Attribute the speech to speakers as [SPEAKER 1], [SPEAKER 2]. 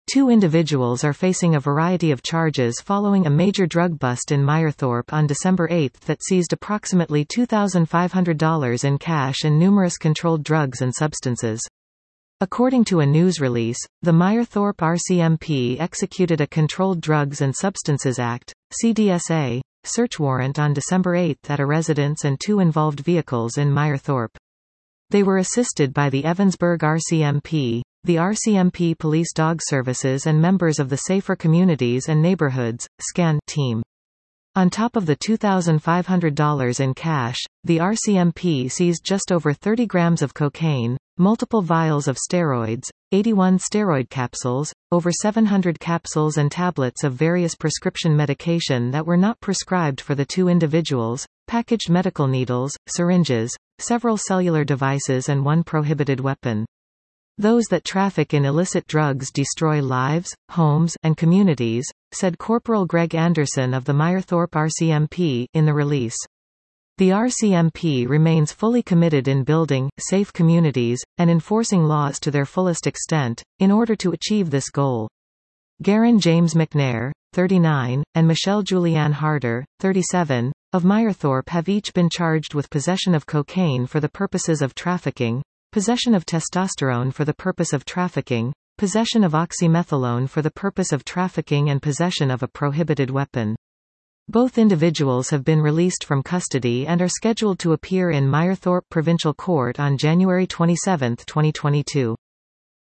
[SPEAKER 1] Two individuals are facing a variety of charges following a major drug bust in Mayerthorpe on December 8 that seized approximately $2,500 in cash and numerous controlled drugs and substances. According to a news release, the Mayerthorpe RCMP executed a Controlled Drugs and Substances Act (CDSA) search warrant on December 8 at a residence and two involved vehicles in Mayerthorpe. They were assisted by the Evansburg RCMP, the RCMP Police Dog Services and members of the Safer Communities and Neighborhoods (SCAN) team. On top of the $2,500 in cash, the RCMP seized just over 30 grams of cocaine, multiple vials of steroids, 81 steroid capsules, over 700 capsules and tablets of various prescription medication that were not prescribed for the two individuals, packaged medical needles, syringes, several cellular devices and one prohibited weapon. Those that traffic in illicit drugs destroy lives, homes, and communities, said Corporal Greg Anderson of the Mayerthorpe RCMP in the release. The RCMP remains fully committed in building safe communities and enforcing laws to their fullest extent in order to achieve this goal. Garen James McNair, 39, and Michelle Julianne Harder, 37, of Mayerthorpe have each been charged with possession of cocaine for the purposes of trafficking, possession of testosterone for the purpose of trafficking, possession of oxymethylone for the purpose of trafficking and possession of a prohibited weapon. Both individuals have been released from custody and are scheduled to appear in Mayerthorpe Provincial Court on January 27, 2022.